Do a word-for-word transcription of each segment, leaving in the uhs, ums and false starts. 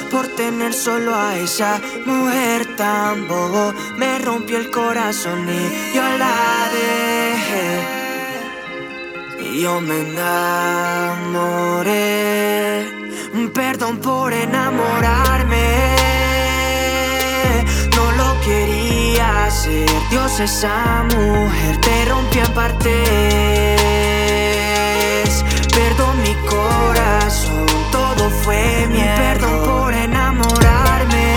por tener solo a esa mujer tan bobo. Me rompió el corazón y yo la dejé. Y yo me enamoré. Perdón por enamorarme. No lo quería hacer. Dios, esa mujer te rompió en partes. Perdón mi corazón, todo fue mi error. Perdón por enamorarme.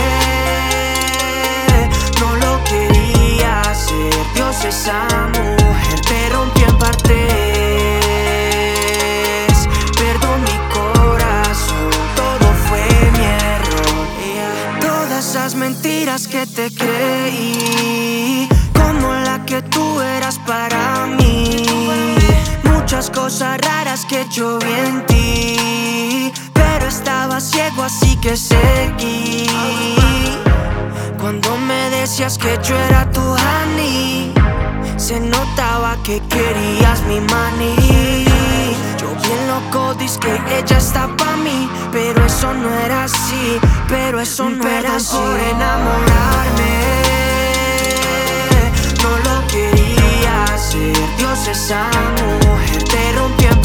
No lo quería hacer. Dios, esa mujer te rompió en partes. Perdón mi corazón, todo fue mi error. Todas esas mentiras que te creí, como la que tú eras para mí. Muchas cosas raras que yo vi en ti, pero estaba ciego así que seguí. Cuando me decías que yo era tu honey, se notaba que querías mi money. Yo bien loco, dice que ella está pa' mí, pero eso no era así, pero eso no era así. Por enamorarme, no lo quería hacer. Dios, esa mujer te rompió en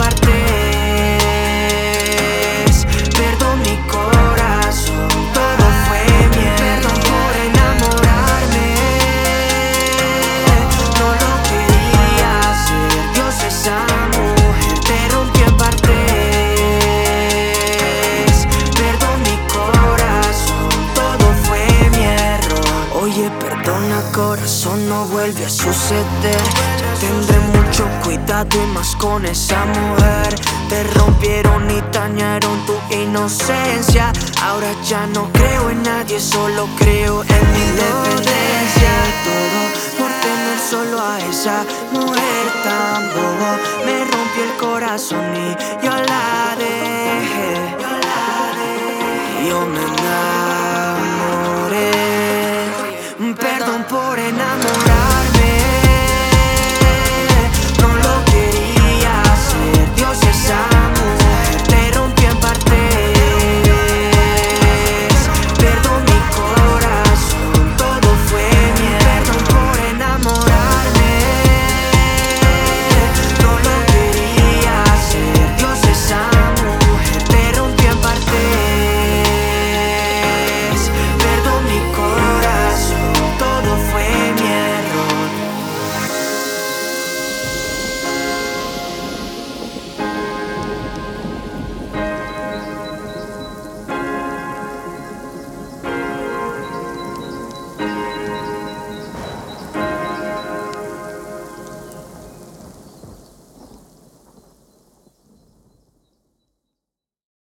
partes. Perdón mi corazón, todo fue mi error. Perdón por enamorarme. No lo quería hacer. Dios, esa mujer te rompió en partes. Perdón mi corazón, todo fue mi error. Oye, perdona corazón, no vuelve a suceder. Ya tendré mucho cuidado y más con esa mujer. Te rompieron y dañaron tu inocencia. Ahora ya no creo en nadie, solo creo en mi independencia. Todo por tener solo a esa mujer tan bobo. Me rompió el corazón y yo la dejé.